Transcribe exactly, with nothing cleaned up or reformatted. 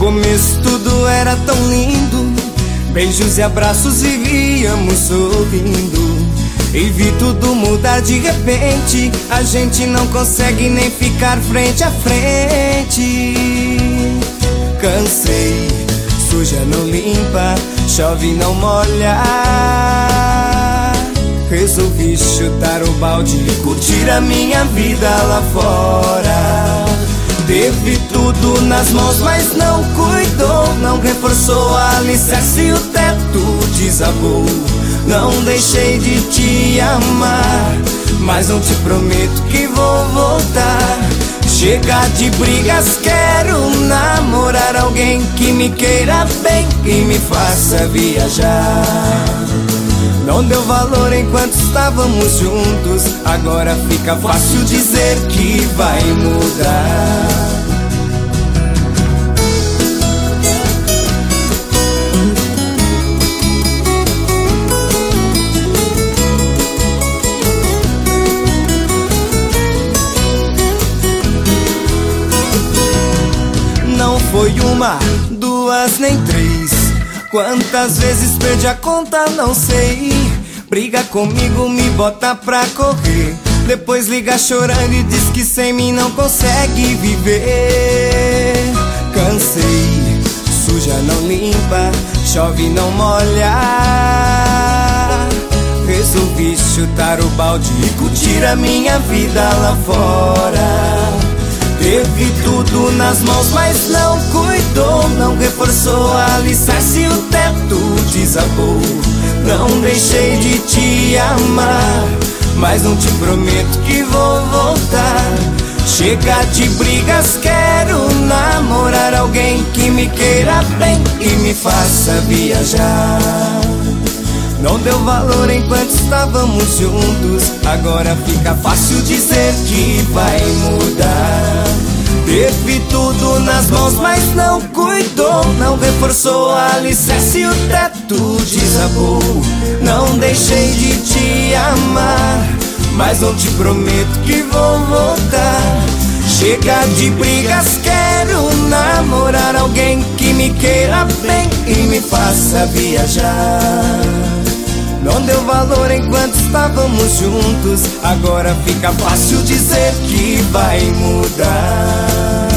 começo tudo era tão lindo, beijos e abraços vivíamos sorrindo. E vi tudo mudar de repente, a gente não consegue nem ficar frente a frente. Cansei, suja não limpa, chove não molha. Resolvi chutar o balde e curtir a minha vida lá fora. Teve tudo nas mãos, mas não cuidou, não reforçou a alicerce e o teto desabou. Não deixei de te amar, mas não te prometo que vou voltar. Chega de brigas, quero namorar alguém que me queira bem e me faça viajar. Não deu valor enquanto estávamos juntos, agora fica fácil dizer que vai mudar. Não foi uma, duas nem três, quantas vezes perdi a conta não sei. Briga comigo, me bota pra correr, depois liga chorando e diz que sem mim não consegue viver. Cansei, suja não limpa, chove não molha. Resolvi chutar o balde e curtir a minha vida lá fora. Teve tudo nas mãos, mas não cuidou, não reforçou a alicerce e o teto desabou. Não deixei de te amar, mas não te prometo que vou voltar. Chega de brigas, quero namorar alguém que me queira bem e me faça viajar. Não deu valor enquanto estávamos juntos, agora fica fácil dizer que vai mudar. Teve tudo nas mãos, mas não cuidou, não reforçou a alicerce e o teto desabou. Não deixei de te amar, mas não te prometo que vou voltar. Chega de brigas, quero namorar alguém que me queira bem e me faça viajar. Não deu valor enquanto estávamos juntos, agora fica fácil dizer que vai mudar.